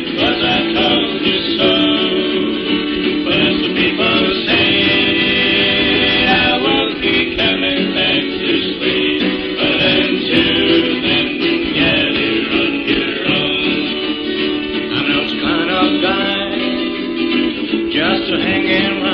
'cause I told you so. But as the people say, I won't be coming back to sleep. But until then, get it on your own. I'm not kind of guy just to hang around.